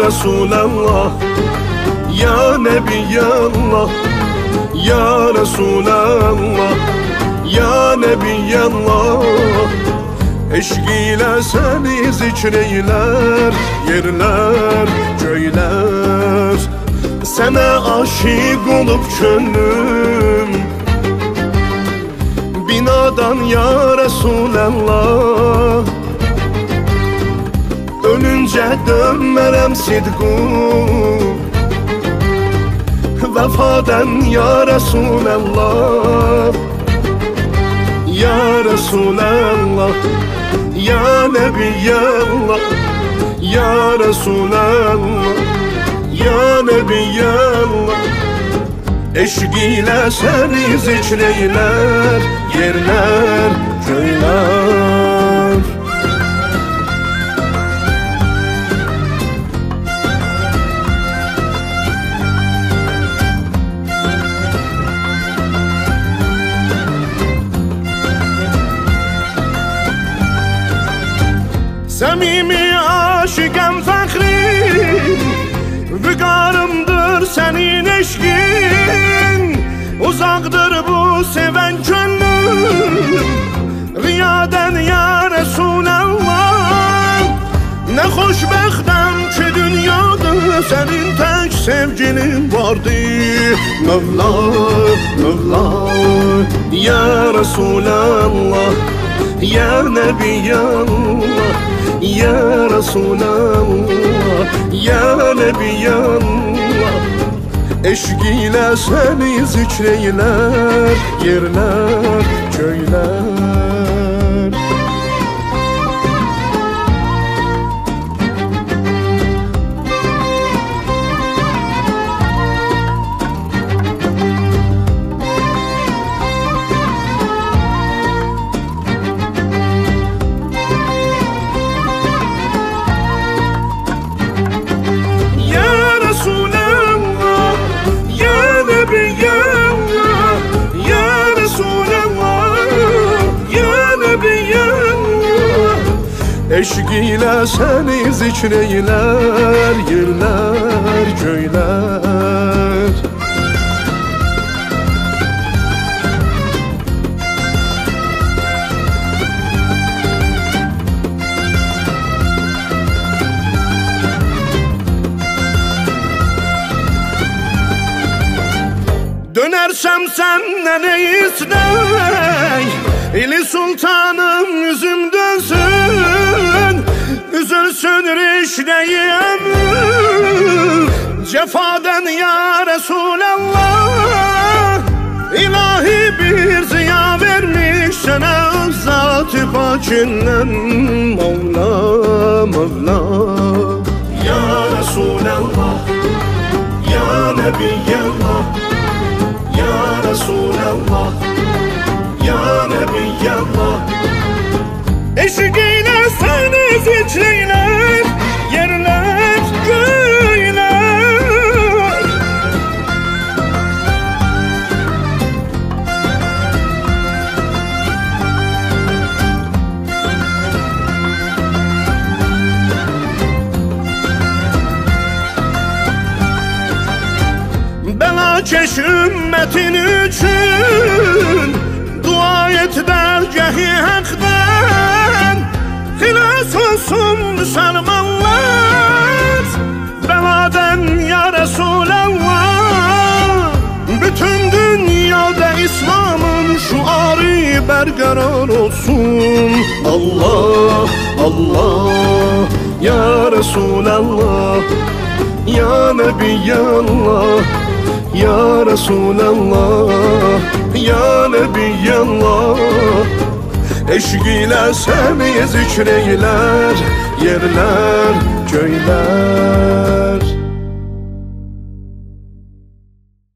Resulallah, ya Nebiyallah, ya Resulallah, ya Nebiyallah. Eşk ile seni zikreyler yerler, köyler. Sana aşık olup könlüm binadan ya Resulallah. Ölünce dönmerem sidqu vefadan ya Resulallah, ya Resulallah, ya Nebiyallah, ya Resulallah, ya Nebiyallah. Eşk ile seni zikreyler yerler, köyler. Samimi aşıkım fəxrim, vüqarımdır senin eşkin. Uzaqdır bu seven gönlüm riyaden ya Resulallah. Ne xoşbəxtəm ki dünyada senin tek sevgilin vardı. Mevla, Mevla, ya Resulallah, ya Nebiyallah, ya Resulallah, ya Nebiyallah. Eşk ile seni zikreyler yerler, köyler. Eşk ile seni zikreyler yerler, köyler. Dönersem senden istey, ili sultanım yüzüm dönsün. Üzülsün rişneyi ömür cefaden ya Resulallah. İlahi bir ziya vermiş sana zat-ı pakinden Mevla, Mevla. Ya Resulallah, ya Nebiyallah, ya Resulallah, ya Nebiyallah. Eşk ile seni zikreyler yerler, köyler. Belakeş ümmetin üçün dua et dergâh-i hak'dan. Xilas olsun Müslümanlar beladan ya Resulallah. Bütün dünyada İslam'ın şuarı berqarar olsun. Allah, Allah, ya Resulallah, ya Nebiyallah, ya Resulallah, ya Nebiyallah. Eşk ile seni zikreyler yerler, köyler.